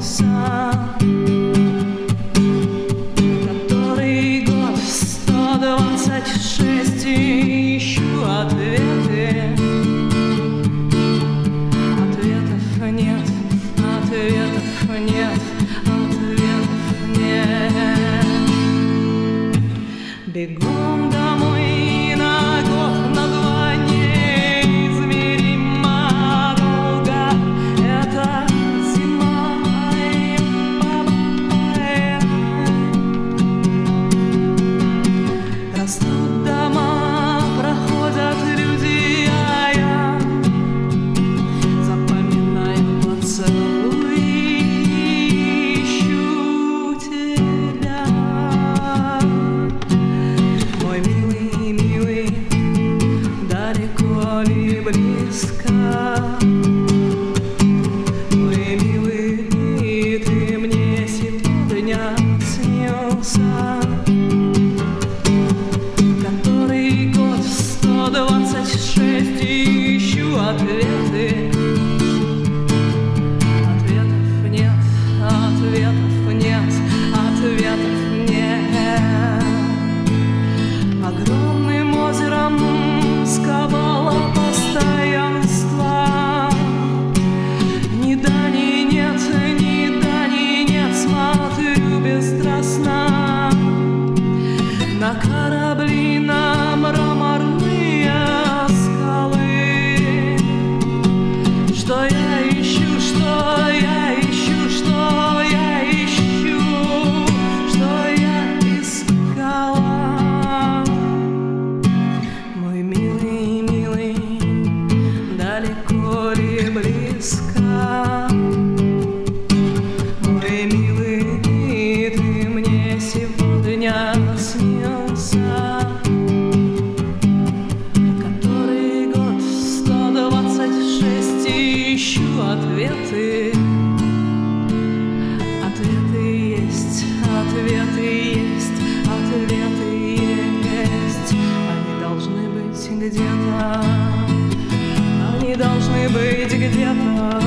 снился. Который год 126, ищу ответы. Ответов нет, ответов нет, ответов нет. Бегом домой на год, на два неизмеримо долго. Это зима, растут дома, проходят люди, а я запоминаю поцелуй, ищу тебя. Мой милый, милый, далеко ли близко? Мой милый, ты мне сегодня снился. Который год 126, ищу ответы. Ответов нет, ответов нет, ответов нет. Огромным озером сковало постоянство. Ни да, ни нет, ни да, ни нет. Смотрю бесстрастно на корабли, на мраморные скалы. Что я ищу, что я ищу, что я ищу, что я искала. Мой милый, милый, далеко ли близко? Мой милый, ты мне сегодня снился. Который год 126, ищу ответы. Ответы есть, ответы есть, ответы есть. Они должны быть где-то, они должны быть где-то.